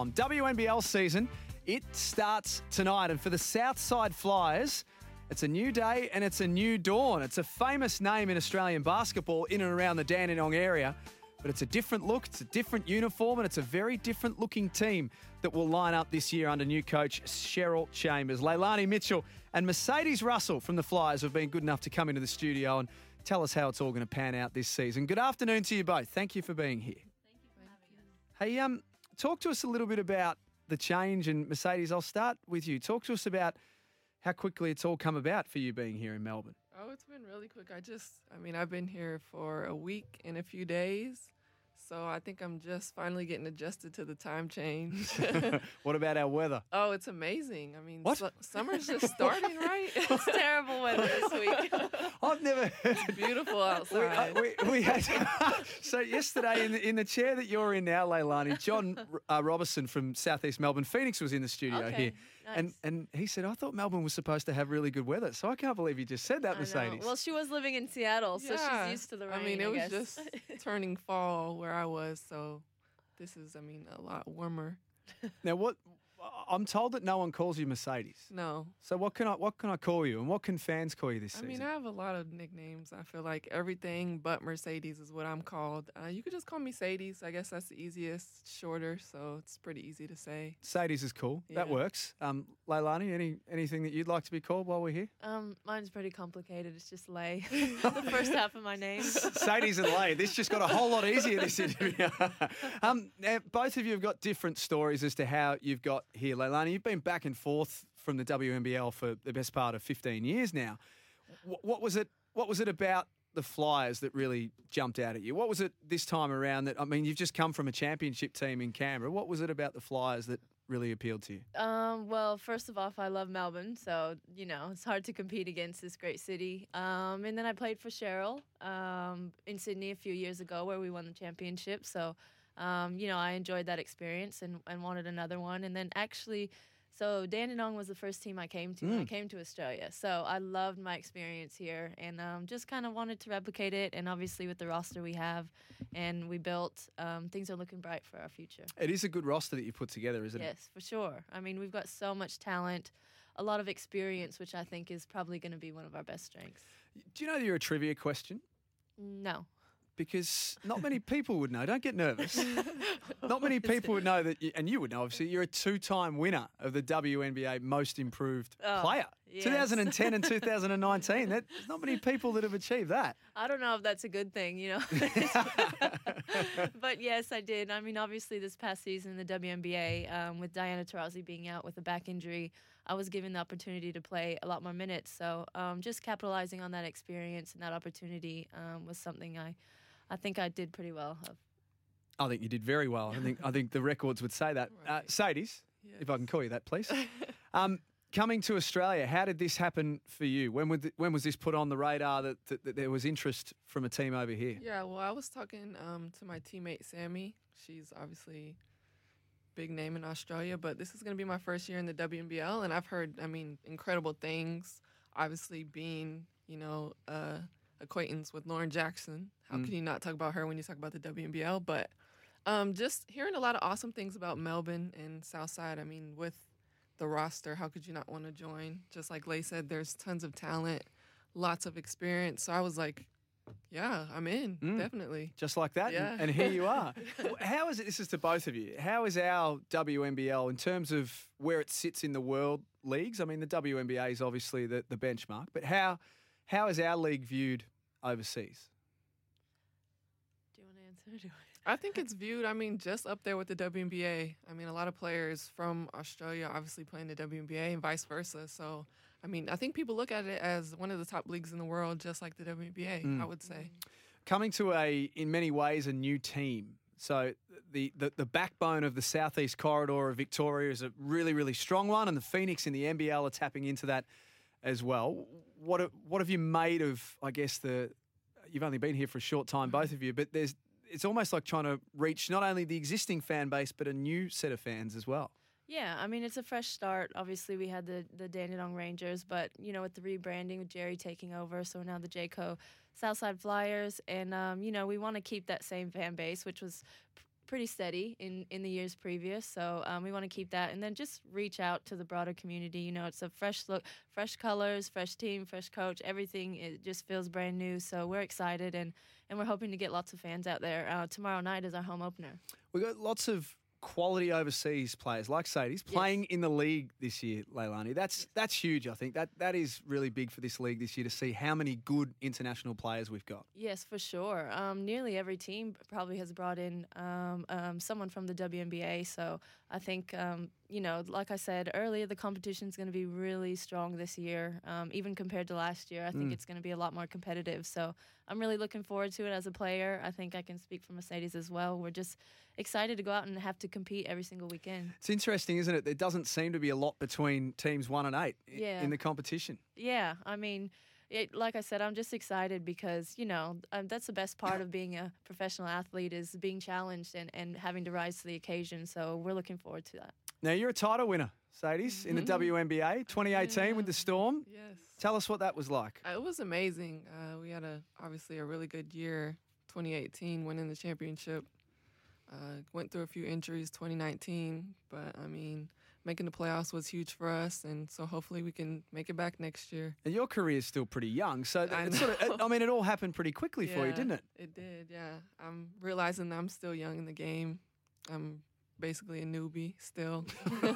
com. WNBL season, it starts tonight. And for the Southside Flyers, it's a new day and it's a new dawn. It's a famous name in Australian basketball in and around the Dandenong area. But it's a different look, it's a different uniform, and it's a very different looking team that will line up this year under new coach Cheryl Chambers. Leilani Mitchell and Mercedes Russell from the Flyers have been good enough to come into the studio and tell us how it's all going to pan out this season. Good afternoon to you both. Thank you for being here. Thank you for having us. Hey, talk to us a little bit about the change. And Mercedes, I'll start with you. Talk to us about how quickly it's all come about for you being here in Melbourne. Oh, it's been really quick. I've been here for a week and a few days. So I think I'm just finally getting adjusted to the time change. What about our weather? Oh, it's amazing. I mean, What? Summer's just starting, right? It's terrible weather this week. I've never heard. It's beautiful outside. We had so yesterday in the chair that you're in now, Leilani, John Robertson from Southeast Melbourne Phoenix was in the studio Okay, here, nice. and he said, I thought Melbourne was supposed to have really good weather, so I can't believe you just said that, I know. Mercedes. Well, she was living in Seattle, so she's used to the rain. I mean, it was guess. just turning fall where I was. So this is, a lot warmer. Now, what I'm told that no one calls you Mercedes. No. So what can I call you, and what can fans call you this I season? mean, I have a lot of nicknames. I feel like everything but Mercedes is what I'm called. You could just call me Sadies. I guess that's the easiest, shorter, so it's pretty easy to say. Mercedes is cool. That Yeah. works. Leilani, anything that you'd like to be called while we're here? Mine's pretty complicated. It's just Lay, the first half of my name. Sadie's and Lay. This just got a whole lot easier, this interview. Now, both of you have got different stories as to how you've got here. Leilani, you've been back and forth from the WNBL for the best part of 15 years now. What was it about the Flyers that really jumped out at you? What was it this time around you've just come from a championship team in Canberra. What was it about the Flyers that really appealed to you? Well, first of all, I love Melbourne, so, it's hard to compete against this great city. And then I played for Cheryl in Sydney a few years ago where we won the championship. So, I enjoyed that experience and wanted another one. And then actually, so Dandenong was the first team I came to. I came to Australia. So I loved my experience here and just kind of wanted to replicate it. And obviously with the roster we have and we built, things are looking bright for our future. It is a good roster that you put together, isn't it? Yes, for sure. I mean, we've got so much talent, a lot of experience, which I think is probably going to be one of our best strengths. Do you know that you're a trivia question? No. Because not many people would know. Don't get nervous. Not many people would know that, and you would know, obviously, you're a two-time winner of the WNBA Most Improved Player. yes. 2010 and 2019. There's not many people that have achieved that. I don't know if that's a good thing, But yes, I did. I mean, obviously this past season, the WNBA, with Diana Taurasi being out with a back injury, I was given the opportunity to play a lot more minutes. So just capitalizing on that experience and that opportunity was something I think I did pretty well of. I think you did very well. I think the records would say that. Right. Sadies, Yes. if I can call you that, please. Coming to Australia, how did this happen for you? When was this put on the radar that there was interest from a team over here? Yeah, well, I was talking to my teammate, Sammy. She's obviously big name in Australia, but this is going to be my first year in the WNBL, and I've heard, incredible things. Obviously being, acquaintance with Lauren Jackson. How can you not talk about her when you talk about the WNBL? But just hearing a lot of awesome things about Melbourne and Southside. I mean, with the roster, how could you not want to join? Just like Lay said, there's tons of talent, lots of experience. So I was like, yeah, I'm in, definitely. Just like that, Yeah. and here you are. How is it, this is to both of you, how is our WNBL in terms of where it sits in the world leagues? I mean, the WNBA is obviously the benchmark, but how is our league viewed overseas? Do you want to answer? Or do I think it's viewed, just up there with the WNBA. A lot of players from Australia obviously playing the WNBA and vice versa. So, I think people look at it as one of the top leagues in the world, just like the WNBA, I would say. Coming to in many ways, a new team. So the backbone of the Southeast Corridor of Victoria is a really, really strong one, and the Phoenix and the NBL are tapping into that as well. What have you made of, I guess, you've only been here for a short time, both of you, but it's almost like trying to reach not only the existing fan base, but a new set of fans as well. Yeah, it's a fresh start. Obviously, we had the Dandenong Rangers, but, with the rebranding, with Jerry taking over, so now the Jayco Southside Flyers. And, we want to keep that same fan base, which was pretty steady in the years previous. So we want to keep that, and then just reach out to the broader community. You know, it's a fresh look, fresh colors, fresh team, fresh coach. Everything, it just feels brand new. So we're excited, and we're hoping to get lots of fans out there. Tomorrow night is our home opener. We've got lots of quality overseas players like Sadie's playing in the league this year, Leilani. That's huge, I think. That is really big for this league this year to see how many good international players we've got. Yes, for sure. Nearly every team probably has brought in someone from the WNBA. So I think, you know, like I said earlier, the competition's going to be really strong this year, even compared to last year. I think it's going to be a lot more competitive. So I'm really looking forward to it as a player. I think I can speak for Mercedes as well. We're just excited to go out and have to compete every single weekend. It's interesting, isn't it? There doesn't seem to be a lot between teams 1 and 8 in the competition. Yeah, I mean, like I said, I'm just excited because, you know, that's the best part of being a professional athlete is being challenged and having to rise to the occasion. So we're looking forward to that. Now, you're a title winner, Sadie's, in the WNBA 2018 with the Storm. Yes. Tell us what that was like. It was amazing. We had obviously a really good year, 2018, winning the championship. Went through a few injuries 2019, but I mean, making the playoffs was huge for us, and so hopefully we can make it back next year. And your career is still pretty young, so it all happened pretty quickly for you, didn't it? It did, yeah. I'm realizing that I'm still young in the game. I'm basically a newbie still.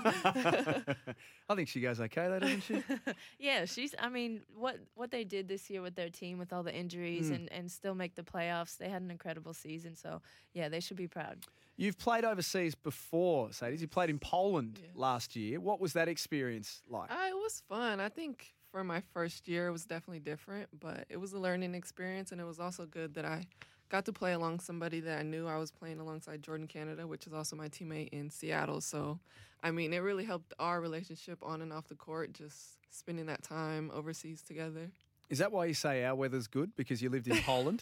I think she goes okay though, doesn't she? Yeah, I mean, what they did this year with their team with all the injuries and still make the playoffs, they had an incredible season. So, yeah, they should be proud. You've played overseas before, Sadie. You played in Poland last year. What was that experience like? It was fun. I think for my first year, it was definitely different, but it was a learning experience, and it was also good that I got to play along somebody that I knew. I was playing alongside Jordan Canada, which is also my teammate in Seattle. So, I mean, it really helped our relationship on and off the court, just spending that time overseas together. Is that why you say our weather's good? Because you lived in Poland?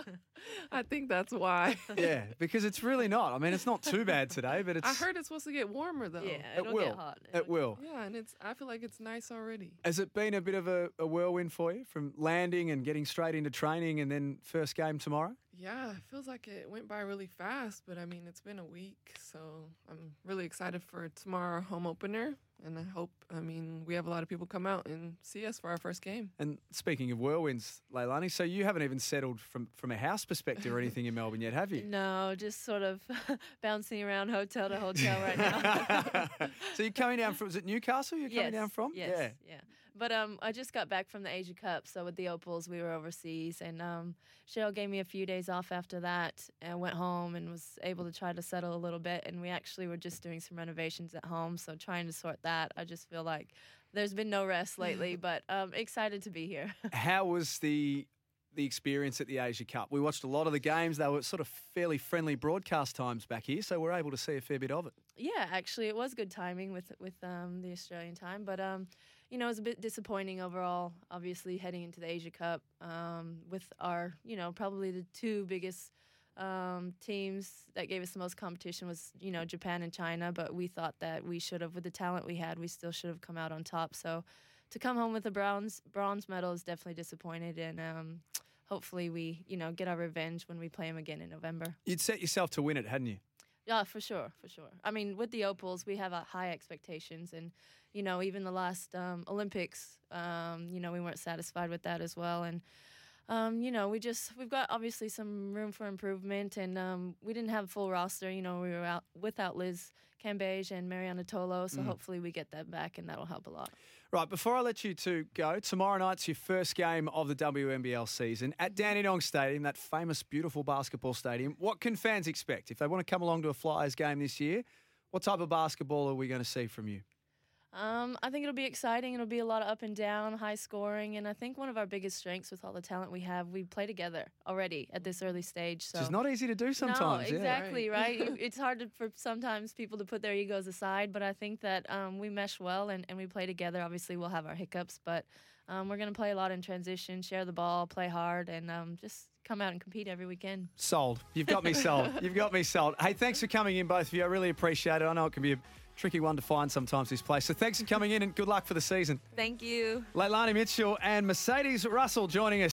I think that's why. Yeah, because it's really not. I mean, it's not too bad today, but it's... I heard it's supposed to get warmer, though. Yeah, it'll get hot. It will. Yeah, and I feel like it's nice already. Has it been a bit of a whirlwind for you from landing and getting straight into training and then first game tomorrow? Yeah, it feels like it went by really fast, but I mean, it's been a week, so I'm really excited for tomorrow home opener, and I hope, we have a lot of people come out and see us for our first game. And speaking of whirlwinds, Leilani, so you haven't even settled from a house perspective or anything in Melbourne yet, have you? No, just sort of bouncing around hotel to hotel right now. So you're coming down from, is it Newcastle you're coming down from? Yes, yeah. But I just got back from the Asia Cup, so with the Opals, we were overseas, and Cheryl gave me a few days off after that, and went home and was able to try to settle a little bit, and we actually were just doing some renovations at home, so trying to sort that. I just feel like there's been no rest lately, but excited to be here. How was the experience at the Asia Cup? We watched a lot of the games. They were sort of fairly friendly broadcast times back here, so we're able to see a fair bit of it. Yeah, actually, it was good timing with the Australian time, but it was a bit disappointing overall, obviously, heading into the Asia Cup with our, probably the two biggest teams that gave us the most competition was, Japan and China, but we thought that we should have, with the talent we had, we still should have come out on top. So to come home with a bronze medal is definitely disappointed, and hopefully we, get our revenge when we play them again in November. You'd set yourself to win it, hadn't you? Yeah, for sure. I mean, with the Opals, we have high expectations, and even the last Olympics, we weren't satisfied with that as well, and we've got obviously some room for improvement, and we didn't have a full roster. We were out without Liz Cambage and Mariana Tolo, so hopefully we get that back, and that'll help a lot. Right, before I let you two go, tomorrow night's your first game of the WNBL season at Dandenong Stadium, that famous, beautiful basketball stadium. What can fans expect if they want to come along to a Flyers game this year? What type of basketball are we going to see from you? I think it'll be exciting. It'll be a lot of up and down, high scoring, and I think one of our biggest strengths with all the talent we have, we play together already at this early stage. So it's not easy to do sometimes. No, exactly, right? It's hard for sometimes people to put their egos aside, but I think that we mesh well and we play together. Obviously, we'll have our hiccups, but we're going to play a lot in transition, share the ball, play hard, and just come out and compete every weekend. Sold. You've got me sold. You've got me sold. Hey, thanks for coming in, both of you. I really appreciate it. I know it can be a tricky one to find sometimes, this place. So thanks for coming in, and good luck for the season. Thank you. Leilani Mitchell and Mercedes Russell joining us.